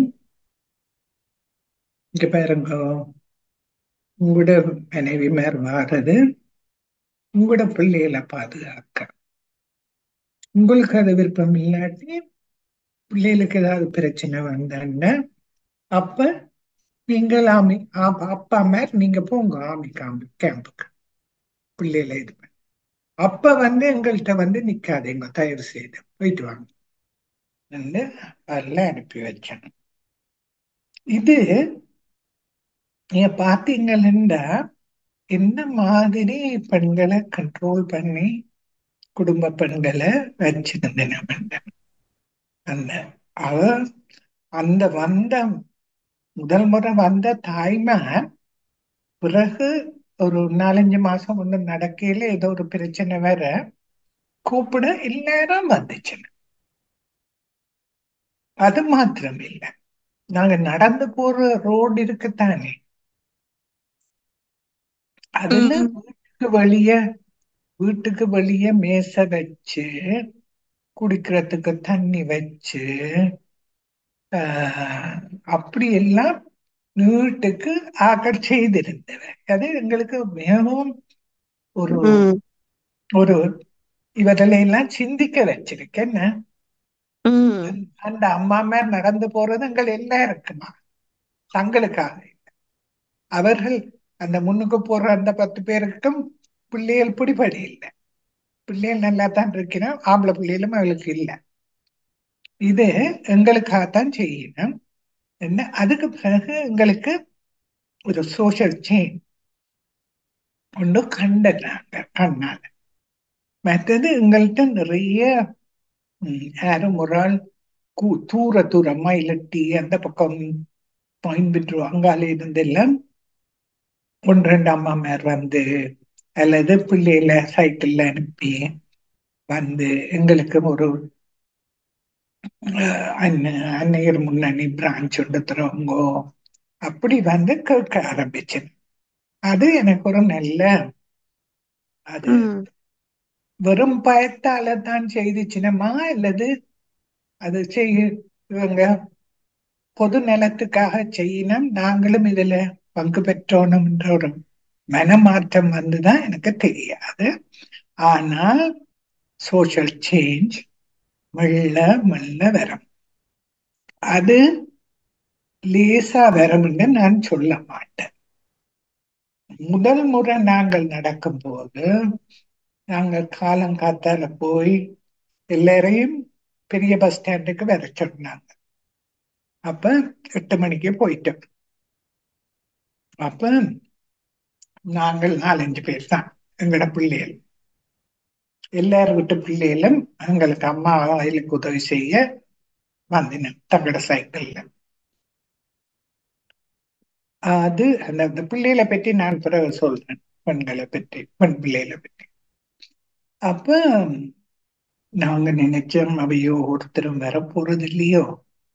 இங்க பாருங்க, உங்களோட மனைவி மேல் வாரது உங்களோட பிள்ளைகளை பாதுகாக்க. உங்களுக்கு அது விருப்பம் இல்லாட்டி பிள்ளைகளுக்கு ஏதாவது பிரச்சனை வந்தா அப்ப நீங்கள் அப்பா மேல் நீங்க போங்க ஆமி கேம்புக்கு பிள்ளைகளை இது பண்ண. அப்ப எங்கள்கிட்ட நிக்காதீங்க, தயவு செய்து போயிட்டு வாங்க அதெல்லாம் அனுப்பி வச்சேன். இது நீங்க பாத்தீங்கன்னா என்ன மாதிரி பெண்களை கண்ட்ரோல் பண்ணி குடும்ப பெண்களை வச்சிருந்தேன். அந்த அவ அந்த முதல் முறை வந்த தாய்மை பிறகு ஒரு 4-5 மாசம் ஒண்ணு நடக்கையில ஏதோ ஒரு பிரச்சனை வேற கூப்பிட எல்லாரும் வந்துச்சு. அது மாத்திரம் இல்லை, நாங்க நடந்து போற ரோடு இருக்குத்தானே, அதுல வீட்டுக்கு வெளியே மேசை வச்சு குடிக்கிறதுக்கு தண்ணி வச்சு அப்படி எல்லாம் வீட்டுக்கு ஆக்கர் செய்திருந்தவர். அது எங்களுக்கு மிகவும் ஒரு ஒரு இவர்களையெல்லாம் சிந்திக்க வச்சிருக்கேன். அந்த அம்மாமார் நடந்து போறது எங்கள் எல்லாருக்குமா, தங்களுக்காக. அவர்கள் அந்த முன்னுக்கு போற அந்த 10 பேருக்கும் பிள்ளைகள் பிடிபடி இல்லை. பிள்ளைகள் நல்லா தான் இருக்கிறோம், ஆம்பளை பிள்ளைகளும் அவளுக்கு இல்லை. இது எங்களுக்காகத்தான் செய்யணும். என்ன அதுக்கு பிறகு எங்களுக்கு ஒரு சோசியல் சேஞ்ச் ஒன்று கண்ணால. மற்றது எங்கள்கிட்ட நிறைய யாரும் ஒரு ஆள் தூரமா இல்லாட்டி அந்த பக்கம் பாயிண்ட் அங்கால இருந்தெல்லாம் 1-2 அம்மாமார் அல்லது பிள்ளைகளை சைக்கிள்ல அனுப்பி எங்களுக்கு ஒரு அன்னையர் முன்னணி பிரான்ச் எடுத்துறவங்கோ அப்படி கேட்க ஆரம்பிச்சேன். அது எனக்கு ஒரு நல்ல அது வெறும் பயத்தால தான் செய்துச்சினமா அல்லது அது இவங்க பொது நலத்துக்காக செய்யணும், நாங்களும் இதுல பங்கு பெற்றோணும் என்ற ஒரு மனமாற்றம் வந்துதான் எனக்கு தெரியாது. ஆனால் சோசியல் சேஞ்ச் மெல்ல மெல்ல வரும். அது லேசா வரும்னு நான் சொல்ல மாட்டேன். முதல் முறை நாங்கள் நடக்கும் போது நாங்கள் காலங்காத்தால போய் எல்லாரையும் பெரிய பஸ் ஸ்டாண்டுக்கு வர சொன்னாங்க. அப்ப 8 மணிக்கு போயிட்டோம். அப்ப நாங்கள் 4-5 பேர் தான், எங்களோட பிள்ளைகள். எல்லாரும் விட்டு பிள்ளைகளும் எங்களுக்கு அம்மா வயலுக்கு உதவி செய்ய வந்தினோம் தங்களோட சைக்கிள்ல. அது அந்த பிள்ளைகளை பற்றி நான் பிறகு சொல்றேன், பெண்களை பற்றி, பெண் பிள்ளைகளை பற்றி. அப்ப நாங்க நினைச்சோம் அவையோ ஒருத்தரும் வர போறது இல்லையோ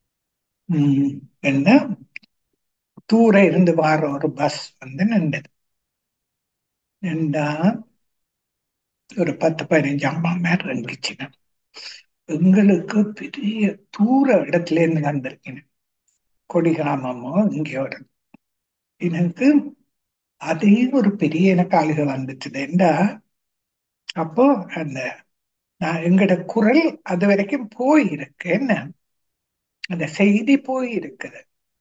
என்ன தூர இருந்து வார ஒரு பஸ் நின்றது. நின்றா ஒரு 10-15 அம்மாமார் இருந்துச்சுங்க. எங்களுக்கு பெரிய தூர இடத்துல இருந்து வந்திருக்கேன், கொடிகாமமோ இங்கேயோட. எனக்கு அதே ஒரு பெரிய எனக்கு ஆளுக வந்துச்சுதுண்டா. அப்போ நான் எங்கட குரல் அது வரைக்கும் போயிருக்கு, என்ன அந்த செய்தி போயிருக்குது.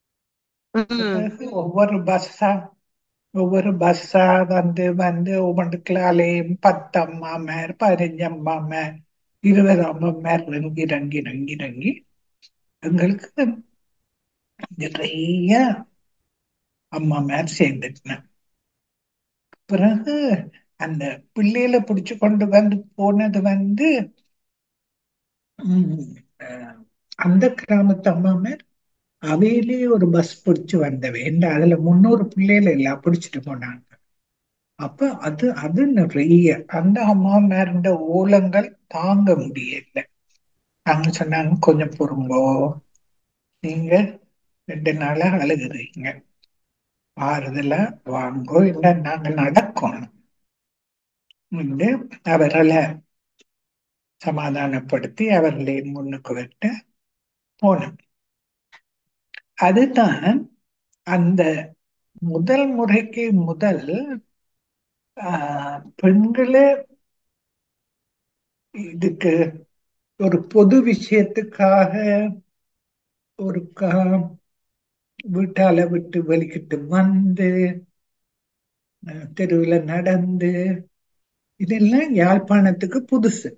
ஒவ்வொரு பஸ்ஸா ஒவ்வொன்றுக்களாலேயும் 10 அம்மாமார் 15 அம்மாமார் 20 அம்மாமார் இறங்கி எங்களுக்கு நிறைய அம்மாமார் சேர்ந்துட்டேன். பிறகு அந்த பிள்ளைகளை பிடிச்சு கொண்டு வந்து போனது உம், அஹ், அந்த கிராமத்து அம்மாமார் அவையிலே ஒரு பஸ் பிடிச்சு வந்தவை அதுல 300 பிள்ளைகள் எல்லாம் பிடிச்சிட்டு போனாங்க. அப்ப அது அது நிறைய அந்த அம்மாமாருடைய ஓலங்கள் தாங்க முடியல. அவங்க சொன்னாங்க, கொஞ்சம் பொறுங்கோ, நீங்க 2 நாளா அழுகுறீங்க, ஆறுதலா வாங்கோ, இல்லை நாங்க நடக்கணும் என்று அவர்களை சமாதானப்படுத்தி அவர்களை முன்னுக்கு விட்டு போனோம். அதுதான் அந்த முதல் முறைக்கு முதல் பெண்களே இதுக்கு ஒரு பொது விஷயத்துக்காக ஒரு வீட்டால விட்டு வெளிக்கிட்டு வந்து தெருவில் நடந்து இதெல்லாம் யாழ்ப்பாணத்துக்கு புதுசு.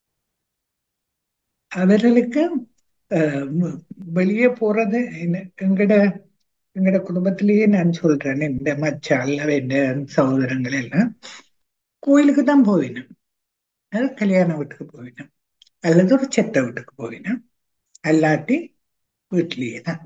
அவர்களுக்கு வெளியே போறது எங்கட எங்கட குடும்பத்திலேயே நான் சொல்றேன், இந்த மச்சால் இந்த சகோதரங்கள் எல்லாம் கோயிலுக்கு தான் போவினோம், அது கல்யாண வீட்டுக்கு போவினோம், அல்லது ஒரு செத்த வீட்டுக்கு போவினோம், அல்லாட்டி வீட்டிலேயே தான்.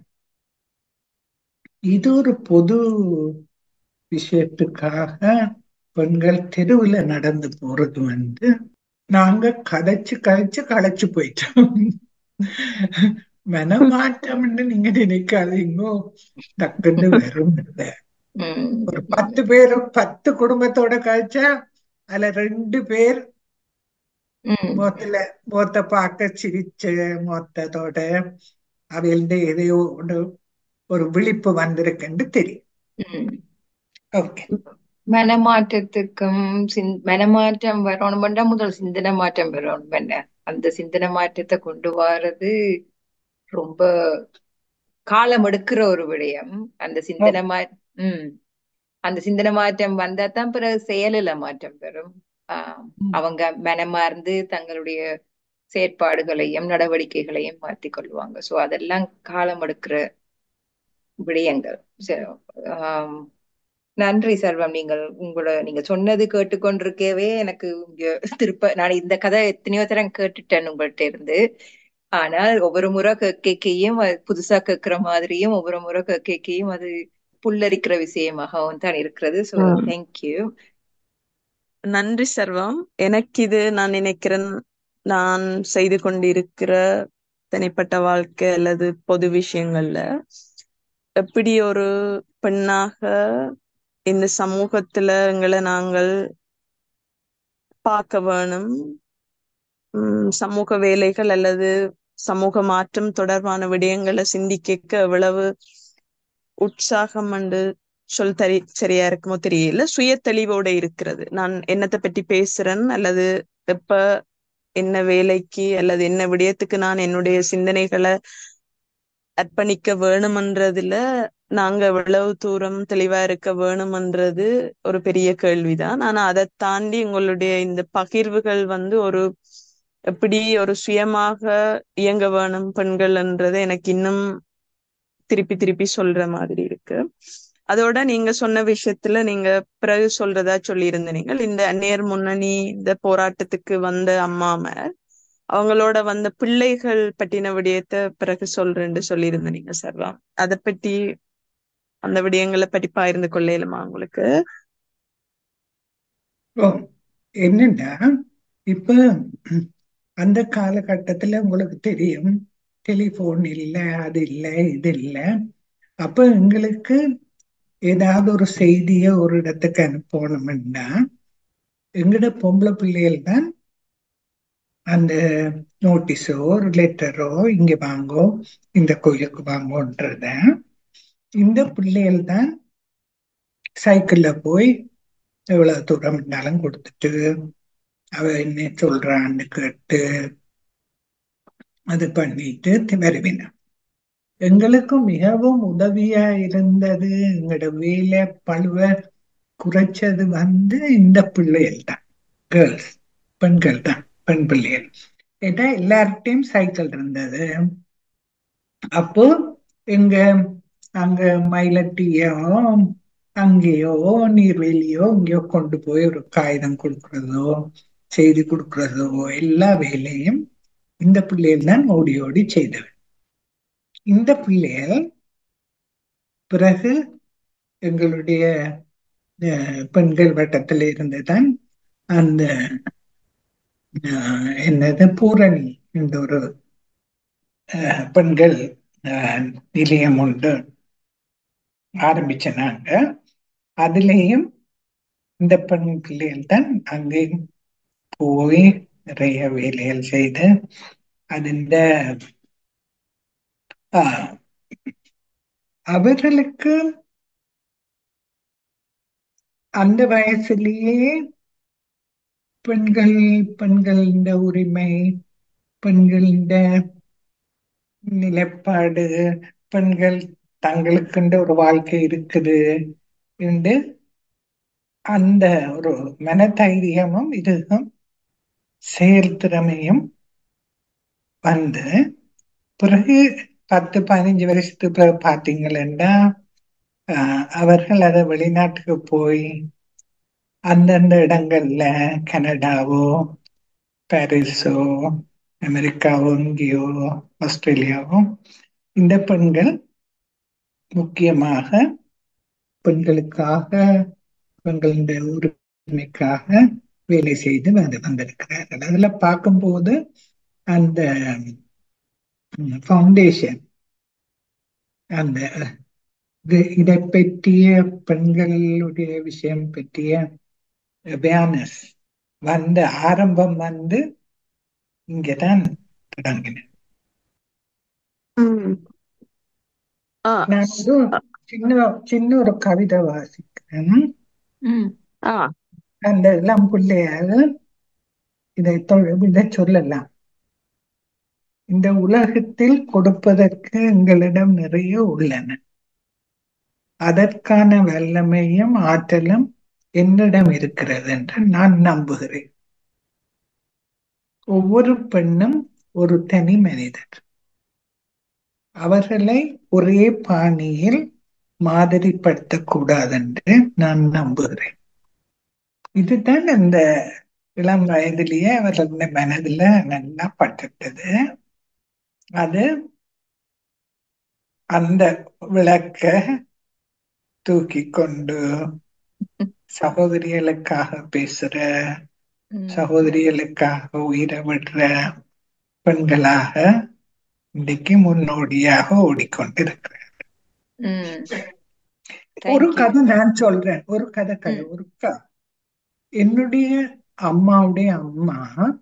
இது ஒரு பொது விஷயத்துக்காக பெண்கள் தெருவில் நடந்து போறது நாங்க கதைச்சு கதைச்சு களைச்சு போயிட்டோம். மனமாற்றம்னு நீங்க நினைக்காதீங்கோ, டக்குன்னு வெறும் இல்லை. ஒரு 10 பேர் 10 குடும்பத்தோட கழிச்சா அதுல 2 பேர் முகத்தை பார்க்க சிரிச்ச மொத்தத்தோட அவையிலிருந்து எதையோ ஒரு விழிப்பு வந்திருக்குன்னு தெரியும். ஓகே, மனமாற்றத்துக்கும் மனமாற்றம் வரணும்னா முதல் சிந்தனை மாற்றம் வரணும். என்ன அந்த சிந்தனை மாற்றத்தை கொண்டு வர்றது ரொம்ப காலம் எடுக்கிற ஒரு விடயம். அந்த சிந்தனை அந்த சிந்தனை மாற்றம் வந்தா தான் பிறகு செயலில மாற்றம் பெறும். அவங்க மனமார்ந்து தங்களுடைய செயற்பாடுகளையும் நடவடிக்கைகளையும் மாற்றிக் கொள்வாங்க. சோ அதெல்லாம் காலம் எடுக்கிற விடயங்கள். நன்றி செல்வம். நீங்க சொன்னது கேட்டுக்கொண்டிருக்கவே எனக்கு இங்க நான் இந்த கதை எத்தனையோ தரம் கேட்டுட்டேன் உங்கள்கிட்ட இருந்து. ஆனால் ஒவ்வொரு முறை கேட்கையும் புதுசா கேட்கிற மாதிரியும் ஒவ்வொரு முறை கேட்கையும் அது புல்லரிக்கிற விஷயமாகவும் தான் இருக்கிறது. So thank you. நன்றி சர்வம். எனக்கு இது நான் நினைக்கிறேன், நான் செய்து கொண்டிருக்கிற தனிப்பட்ட வாழ்க்கை அல்லது பொது விஷயங்கள்ல எப்படி ஒரு பெண்ணாக இந்த சமூகத்துல எங்களை நாங்கள் பார்க்க வேணும், சமூக வேலைகள் அல்லது சமூக மாற்றம் தொடர்பான விடயங்களை சிந்திக்க எவ்வளவு உற்சாகம் என்று சரியா இருக்குமோ தெரியல, சுய தெளிவோட இருக்கிறது. நான் என்னத்தை பற்றி பேசுறேன் அல்லது எப்ப என்ன வேலைக்கு அல்லது என்ன விடயத்துக்கு நான் என்னுடைய சிந்தனைகளை அர்ப்பணிக்க வேணுமன்றதுல நாங்க எவ்வளவு தூரம் தெளிவா இருக்க வேணுமன்றது ஒரு பெரிய கேள்விதான். ஆனா அதை தாண்டி உங்களுடைய இந்த பகிர்வுகள் ஒரு எப்படி ஒரு சுயமாக இயங்க வேணும் பெண்கள்ன்றது எனக்கு இன்னும் திருப்பி திருப்பி சொல்ற மாதிரி இருக்கு. அதோட நீங்க சொன்ன விஷயத்துல நீங்க பிறகு சொல்றதா சொல்லியிருந்தீங்க, இந்த அந்நியர் முன்னணி இந்த போராட்டத்துக்கு வந்த அம்மாமார் அவங்களோட வந்த பிள்ளைகள் பற்றின விடயத்தை பிறகு சொல்றேன்னு சொல்லியிருந்தீங்க சர்வா. அதை பற்றி அந்த விடயங்களை பற்றி பகிர்ந்து கொள்ளலுமா உங்களுக்கு? என்னன்னா இப்ப அந்த காலகட்டத்துல உங்களுக்கு தெரியும், டெலிபோன் இல்லை, அது இல்லை, இது இல்லை. அப்ப எங்களுக்கு ஏதாவது ஒரு செய்திய ஒரு இடத்துக்கு அனுப்பணும்னா எங்கட பொம்பளை பிள்ளைகள் தான் அந்த நோட்டீஸோ ஒரு லெட்டரோ இங்க வாங்கோ, இந்த கோயிலுக்கு வாங்கோன்றத இந்த பிள்ளைகள் தான் சைக்கிள்ல போய் எவ்வளவு தூரம் இருந்தாலும் கொடுத்துட்டு அவ என்ன சொல்றான்னு கேட்டு அது பண்ணிட்டு வருவினா. எங்களுக்கும் மிகவும் உதவியா இருந்தது, எங்களோட வேலை பழுவ குறைச்சது இந்த பிள்ளைகள் தான், கேர்ள்ஸ், பெண்கள் தான், பெண் பிள்ளைகள். ஏன்னா எல்லார்ட்டையும் சைக்கிள் இருந்தது. அப்போ எங்க அங்க மயிலட்டியோ அங்கேயோ நீர்வேலியோ இங்கேயோ கொண்டு போய் ஒரு காகிதம் கொடுக்கறதோ செய்தி கொடுக்கறதோ எல்லா வேலையும் இந்த பிள்ளைகள் தான் ஓடி ஓடி செய்தவர். இந்த பிள்ளைகள் பிறகு எங்களுடைய பெண்கள் வட்டத்தில் இருந்துதான் அந்த என்னது பூரணி என்ற ஒரு பெண்கள் நிலையம் ஒன்று ஆரம்பிச்சனாங்க. அதுலேயும் இந்த பெண் பிள்ளைகள் தான் அங்கேயும் போய் நிறைய வேலைகள் செய்து அதிண்ட அவர்களுக்கு அந்த வயசுலேயே பெண்களின் உரிமை, பெண்களின் நிலைப்பாடு, பெண்கள் தங்களுக்குன்ற ஒரு வாழ்க்கை இருக்குது என்று அந்த ஒரு மனதைரியமும் இதுவும் செயல்திறமையும் வந்து பிறகு 10-15 வருஷத்துக்கு பிறகு பார்த்தீங்கன்னா அவர்கள் அதை வெளிநாட்டுக்கு போய் அந்தந்த இடங்கள்ல கனடாவோ பாரிஸோ அமெரிக்காவோ இங்கேயோ ஆஸ்திரேலியாவோ இந்த பெண்கள் முக்கியமாக பெண்களுக்காக பெண்களுடைய உரிமைக்காக வேலை செய்து வந்திருக்கிறார்கள். அதுல பார்க்கும்போது அந்த ஃபவுண்டேஷன் அந்த இதை பற்றிய பெண்களுடைய விஷயம் பற்றிய அவேர்னஸ் வந்து ஆரம்பம் வந்து இங்கதான் தொடங்கினேன். நான் சின்ன ஒரு கவிதை வாசிக்கிறேன். அந்த எல்லாம் பிள்ளையாரு இதை சொல்லலாம். இந்த உலகத்தில் கொடுப்பதற்கு எங்களிடம் நிறைய உள்ளன. அதற்கான வல்லமையும் ஆற்றலும் என்னிடம் இருக்கிறது என்று நான் நம்புகிறேன். ஒவ்வொரு பெண்ணும் ஒரு தனி மனிதர். அவர்களை ஒரே பாணியில் மாதிரிப்படுத்தக்கூடாது என்று நான் நம்புகிறேன். இதுதான் அந்த இளம் வயதிலேயே அவர்களுடைய மனதில் நல்லா பட்டுட்டது. அது அந்த விளக்க தூக்கி கொண்டு சகோதரிகளுக்காக பேசுற, சகோதரிகளுக்காக உயிரை விடுற பெண்களாக இன்றைக்கு முன்னோடியாக ஓடிக்கொண்டிருக்கிறார். ஒரு கதை நான் சொல்றேன். ஒரு கதை என்னுடைய அம்மாவுடைய அம்மா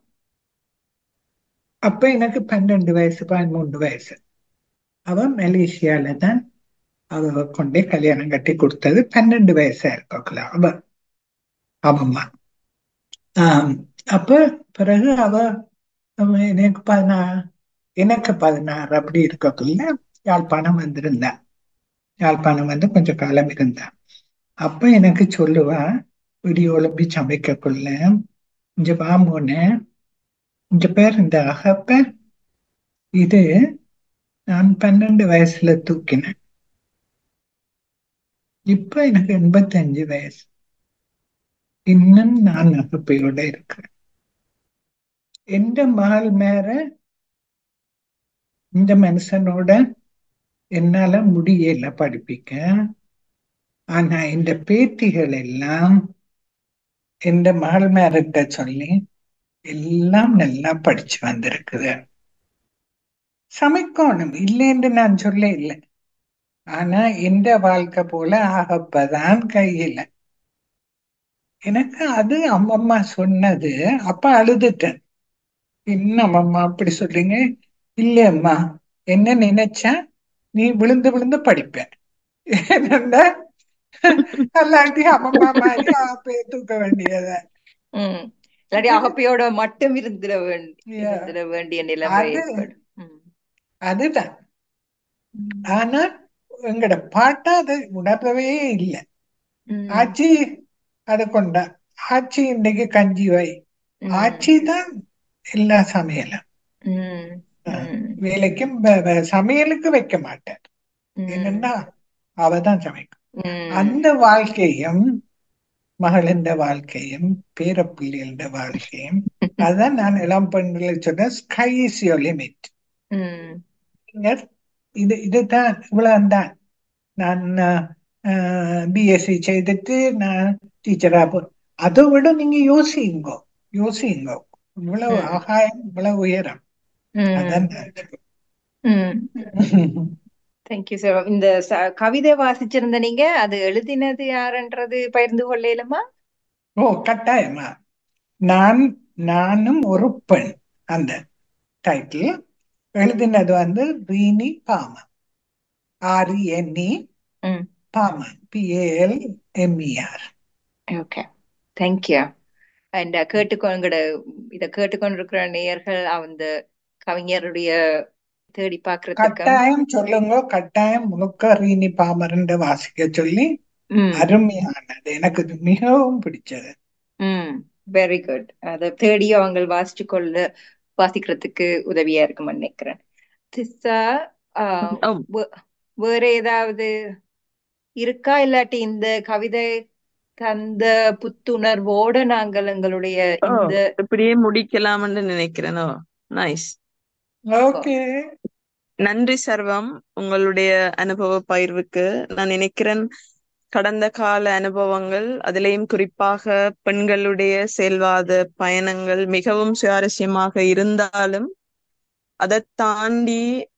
அப்ப எனக்கு 12 வயசு 13 வயசு. அவ மலேசியால தான் அவ கொண்டே கல்யாணம் கட்டி கொடுத்தது. 12 வயசா இருக்கல அவ அம்மா. அப்ப பிறகு அவ எனக்கு 16 அப்படி இருக்கக்குள்ள யாழ்ப்பாணம் வந்திருந்தா. யாழ்ப்பாணம் வந்து கொஞ்சம் காலம் இருந்தா. அப்ப எனக்கு சொல்லுவா, விடிய ஒளிம்பி சமைக்கக்குள்ள இங்க வாமோன இங்க பேர் இந்த அகப்ப இது நான் 12 வயசுல தூக்கினேன். இப்ப எனக்கு 85 வயசு. இன்னும் நான் அகப்பையோட இருக்கிறேன். எந்த மகள் மேல இந்த மனுஷனோட என்னால முடியல படிப்பிக்க. ஆனா இந்த பேத்திகள் எல்லாம் இந்த மகள் மேரிட்ட சொல்லி எல்லாம் நல்லா படிச்சு வந்திருக்குது. சமைக்கணும் இல்லைன்னு நான் சொல்ல இல்லை. ஆனா இந்த வாழ்க்கை போல ஆகப்பதான் கையில. எனக்கு அது அம்மம்மா சொன்னது. அப்ப அழுதுட்டேன். இன்னும் அம்மா அப்படி சொல்றீங்க? இல்லையம்மா, என்ன நினைச்சா நீ விழுந்து விழுந்து படிப்ப. என்னண்டா அல்லாட்டி அம்மம்மா மாதிரி ஆப்பைய தூக்க வேண்டியத. இல்லாட்டி அகப்பையோட மட்டும் இருந்திட வேண்டிய நிலைமை ஏற்படும். அதுதான். ஆனா எங்கட பாட்டா அதை உணர்றவே இல்லை. ஆச்சி அதை கொண்டா, ஆச்சி இன்னைக்கு கஞ்சி வை, ஆச்சி தான் எல்லா சமையலும். வேலைக்கும் சமையலுக்கு வைக்க மாட்டார். என்னன்னா அவதான் சமைக்கும். ഉം. அந்த வாழ்க்கையும் மகளின் வாழ்க்கையும் பேரப்பிள்ளைகள வாழ்க்கையும் அதான் நான் இளம் பெண்களுக்கு சொன்ன ஸ்கை இஸ் யோர் லிமிட். ഉം. இதுதான் இவ்வளவுதான். நான் பிஎஸ்சி செய்துட்டு நான் டீச்சரா அதை விட நீங்க யோசிங்கோ யோசிங்கோ, இவ்வளவு ഉം. ஆகாயம், இவ்வளவு உயரம். அதான் ഉം. நான் சொல்றேன். ഉം. Thank you sir. இந்த கவிதை வாசிச்சிருந்த நீங்க அது எழுதினது யாருன்றது பகிர்ந்து கொள்ளலுமா? ஓ, கட்டாயமா. நானும் ஒரு பெண், அந்த டைட்டில் எழுதினது ரீனி பாமர், RENE ம். Bomber, PALMER. Okay, thank you. And கேட்டுக்கொண்ட இத கேட்டுக்கொண்டிருக்கிற நேயர்கள் அந்த கவிஞருடைய தேடி பார்க்கறதுக்கும் கட்டாயம் சொல்லுங்க, கட்டாயம் முழுக்க ரீனி பாமர் வாசிக்க சொல்லி. ம். அருமையானது, எனக்கு இது மிகவும் பிடிச்சது. Very good. அதை தேடி அவங்க வாசிக்கிறதுக்கு உதவியா இருக்கும்னு நினைக்கிறேன். திஸ்ஸா, வேற ஏதாவது இருக்கா? இல்லாட்டி இந்த கவிதை தந்த புத்துணர்வோட நாங்கள் எங்களுடைய இந்த இப்படியே முடிக்கலாம்னு நினைக்கிறேனோ. நைஸ். ஓகே, நன்றி சர்வம், உங்களுடைய அனுபவ பகிர்வுக்கு. நான் நினைக்கிறேன் கடந்த கால அனுபவங்கள், அதிலேயும் குறிப்பாக பெண்களுடைய செயல்வாத பயணங்கள் மிகவும் சுவாரஸ்யமாக இருந்தாலும், அதை தாண்டி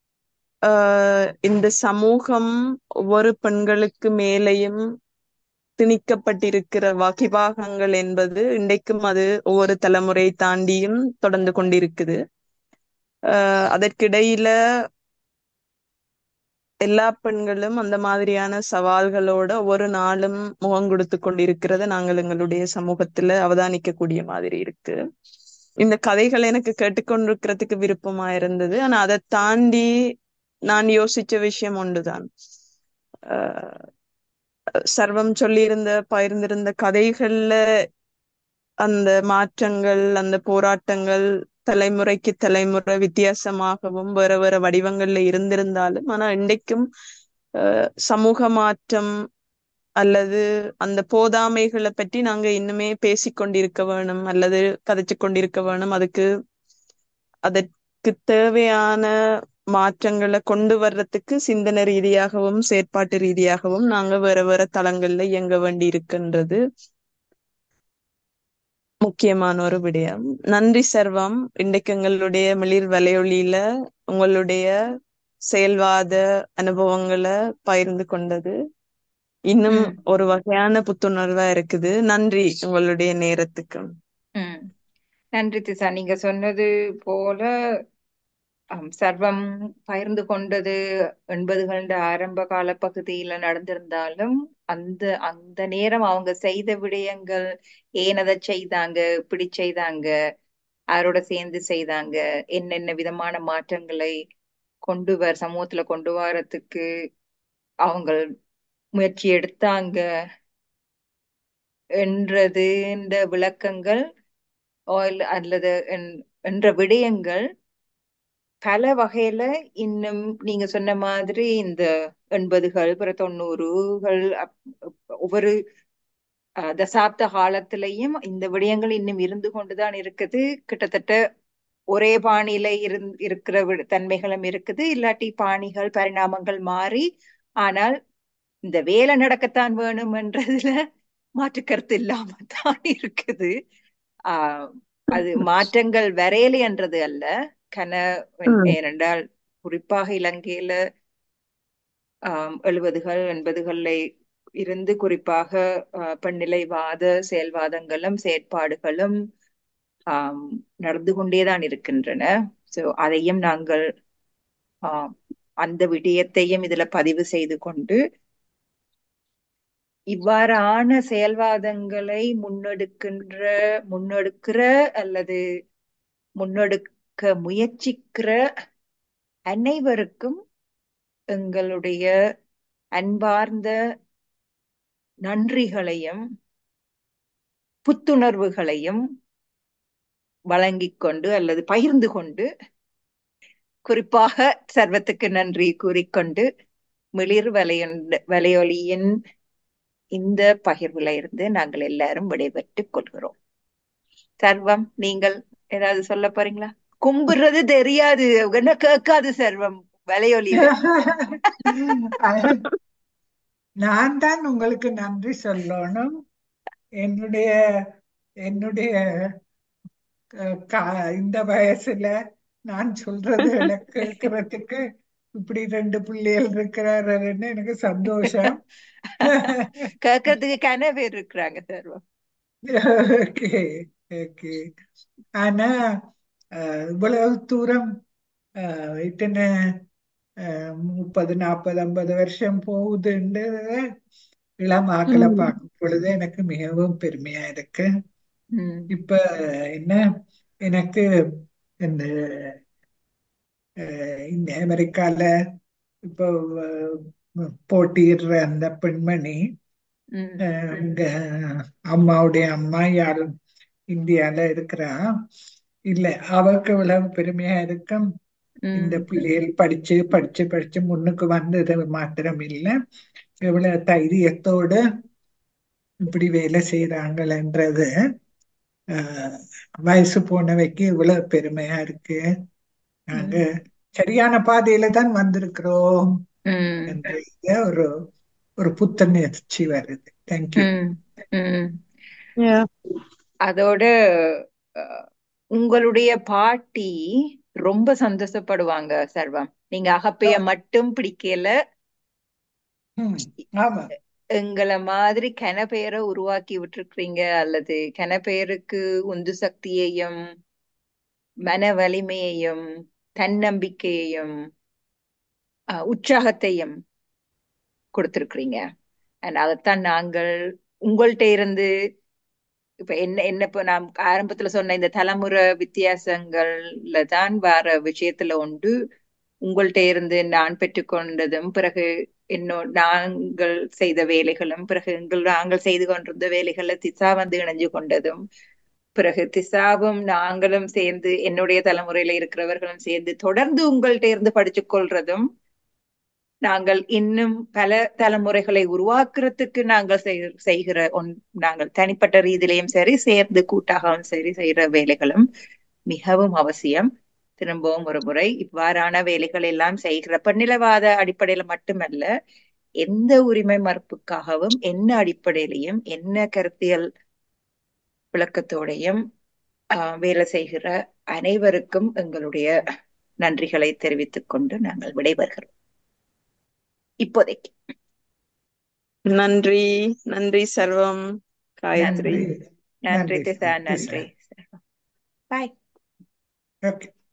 இந்த சமூகம் ஒவ்வொரு பெண்களுக்கு மேலேயும் திணிக்கப்பட்டிருக்கிற வகிபாகங்கள் என்பது இன்றைக்கும் அது ஒவ்வொரு தலைமுறை தாண்டியும் தொடர்ந்து கொண்டிருக்குது. அதற்கிடையில எல்லா பெண்களும் அந்த மாதிரியான சவால்களோட ஒரு நாளும் முகம் கொடுத்து கொண்டிருக்கிறத நாங்கள் எங்களுடைய சமூகத்துல அவதானிக்கக்கூடிய மாதிரி இருக்கு. இந்த கதைகள் எனக்கு கேட்டுக்கொண்டிருக்கிறதுக்கு விருப்பமா இருந்தது. ஆனா அதை தாண்டி நான் யோசிச்ச விஷயம் ஒன்றுதான். சர்வம் பகிர்ந்திருந்த கதைகள்ல அந்த மாற்றங்கள், அந்த போராட்டங்கள் தலைமுறைக்கு தலைமுறை வித்தியாசமாகவும் வேற வேற வடிவங்கள்ல இருந்திருந்தாலும், ஆனா இன்றைக்கும் சமூக மாற்றம் அல்லது அந்த போதாமைகளை பற்றி நாங்க இன்னுமே பேசிக்கொண்டிருக்க வேணும் அல்லது கதைச்சு கொண்டிருக்க வேணும். அதற்கு தேவையான மாற்றங்களை கொண்டு வர்றதுக்கு சிந்தனை ரீதியாகவும் செயற்பாட்டு ரீதியாகவும் நாங்க வேற வேற தளங்கள்ல இயங்க வேண்டி இருக்கின்றது முக்கியமான ஒரு விடயம். நன்றி சர்வம், இன்றைக்கு எங்களுடைய மிளிர் வலையொலியில உங்களுடைய செயல்வாத அனுபவங்களை பகிர்ந்து கொண்டது இன்னும் ஒரு வகையான புத்துணர்வா இருக்குது. நன்றி உங்களுடைய நேரத்துக்கு. நன்றி திசா. நீங்க சொன்னது போல சர்வம் பகிர்ந்து கொண்டது 80களின் ஆரம்ப கால பகுதியில நடந்திருந்தாலும் அந்த அந்த நேரம் அவங்க செய்த விடயங்கள், ஏன் அதை செய்தாங்க, இப்படி செய்தாங்க, யாரோட சேர்ந்து செய்தாங்க, என்னென்ன விதமான மாற்றங்களை சமூகத்துல கொண்டு வரத்துக்கு அவங்க முயற்சி எடுத்தாங்க என்றது இந்த விளக்கங்கள் அல்லது என்ற விடயங்கள் பல வகையில இன்னும் நீங்க சொன்ன மாதிரி இந்த 80கள் 90கள் ஒவ்வொரு தசாப்த காலத்திலையும் இந்த விடயங்கள் இன்னும் இருந்து கொண்டுதான் இருக்குது. கிட்டத்தட்ட ஒரே பாணியில இருக்கிற தன்மைகளும் இருக்குது, இல்லாட்டி பாணிகள் பரிணாமங்கள் மாறி, ஆனால் இந்த வேலை நடக்கத்தான் வேணும்ன்றதுல மாற்று கருத்து இல்லாம தான் இருக்குது. அது மாற்றங்கள் வரையலை என்றது அல்ல. ஏனென்றால் குறிப்பாக இலங்கையில 70கள் 80களில் இருந்து குறிப்பாக பெண்ணிலைவாத செயல்வாதங்களும் செயற்பாடுகளும் நடந்து கொண்டேதான் இருக்கின்றன. சோ அதையும் நாங்கள் அந்த விடயத்தையும் இதுல பதிவு செய்து கொண்டு இவ்வாறான செயல்வாதங்களை முன்னெடுக்கிற அல்லது முன்னெடுக்க முயற்சிக்கிற அனைவருக்கும் எங்களுடைய அன்பார்ந்த நன்றிகளையும் புத்துணர்வுகளையும் வழங்கிக் கொண்டு அல்லது பகிர்ந்து கொண்டு, குறிப்பாக சர்வத்துக்கு நன்றி கூறிக்கொண்டு, மிளிர் வலையொலியின் இந்த பகிர்வுல இருந்து நாங்கள் எல்லாரும் விடைபெற்றுக் கொள்கிறோம். சர்வம், நீங்கள் ஏதாவது சொல்ல போறீங்களா? கும்பிடுறது தெரியாது, என்ன கேட்காது சர்வம் வலையொலியில. நான் தான் உங்களுக்கு நன்றி சொல்லணும். என்னுடைய என்னுடைய இந்த வயசுல நான் சொல்றதுகளை கேட்கறதுக்கு இப்படி ரெண்டு பிள்ளைகள் இருக்கிறாருன்னு எனக்கு சந்தோஷம். கேட்கறதுக்கு கன பேர் இருக்கிறாங்க சர்வம். Okay, okay. ஆனா இவ்வளவு தூரம் இத்தனை 30, 40, 50 வருஷம் போகுதுன்னு இளமாக்களை பார்க்கும் பொழுது எனக்கு மிகவும் பெருமையா இருக்கு. இப்ப என்ன, எனக்கு இந்த இந்த அமெரிக்கால இப்போ போட்டியிடுற அந்த பெண்மணி இங்க அம்மாவுடைய அம்மா யாரும் இந்தியால இருக்கிறா இல்ல, அவருக்கு இவ்வளவு பெருமையா இருக்கும். இந்த பிள்ளைகள் படிச்சு படிச்சு படிச்சு முன்னுக்கு வந்தது மாத்திரம் இல்ல, எவ்வளவு தைரியத்தோடு இப்படி வேலை செய்யறாங்கன்றது வயசு போனவைக்கு இவ்வளவு பெருமையா இருக்கு. நாங்க சரியான பாதையில தான் வந்திருக்கிறோம் என்ற ஒரு ஒரு புத்துணர்ச்சி வருது. தேங்க்யூ. அதோட உங்களுடைய பாட்டி ரொம்ப சந்தோஷப்படுவாங்க சர்வம். நீங்க அகப்பைய மட்டும் பிடிக்கல, ஆமா, எங்களை மாதிரி கன பெயரை உருவாக்கி விட்டுருக்கீங்க, அல்லது கன பெயருக்கு உந்து சக்தியையும் மன வலிமையையும் தன்னம்பிக்கையையும் உற்சாகத்தையும் கொடுத்திருக்கிறீங்க. அதைத்தான் நாங்கள் உங்கள்கிட்ட இருந்து இப்ப என்ன இப்ப நான் ஆரம்பத்துல சொன்ன இந்த தலைமுறை வித்தியாசங்கள்ல தான் வர விஷயத்துல உண்டு. உங்கள்கிட்ட இருந்து நான் பெற்றுக்கொண்டதும், பிறகு நாங்கள் செய்த வேலைகளும், பிறகு நாங்கள் செய்து கொண்டிருந்த வேலைகள்ல திசா வந்து இணைஞ்சு கொண்டதும், பிறகு திசாவும் நாங்களும் சேர்ந்து என்னுடைய தலைமுறையில இருக்கிறவர்களும் சேர்ந்து தொடர்ந்து உங்கள்கிட்ட இருந்து படிச்சு கொள்றதும், நாங்கள் இன்னும் பல தலைமுறைகளை உருவாக்குறதுக்கு நாங்கள் செய்கிற நாங்கள் தனிப்பட்ட ரீதியிலையும் சரி, சேர்ந்து கூட்டாகவும் சரி செய்யற வேலைகளும் மிகவும் அவசியம். திரும்பவும் ஒரு முறை இவ்வாறான வேலைகள் எல்லாம் செய்கிற பெண்ணிலவாத அடிப்படையில மட்டுமல்ல, எந்த உரிமை மறுப்புக்காகவும் என்ன அடிப்படையிலையும் என்ன கருத்தியல் விளக்கத்தோடையும் வேலை செய்கிற அனைவருக்கும் எங்களுடைய நன்றிகளை தெரிவித்துக் கொண்டு நாங்கள் விடைபெறுகிறோம் இப்போதைக்கு. நன்றி, நன்றி சர்வம், காயத்ரி. நன்றி திசா, நன்றி. பாய். ஓகே.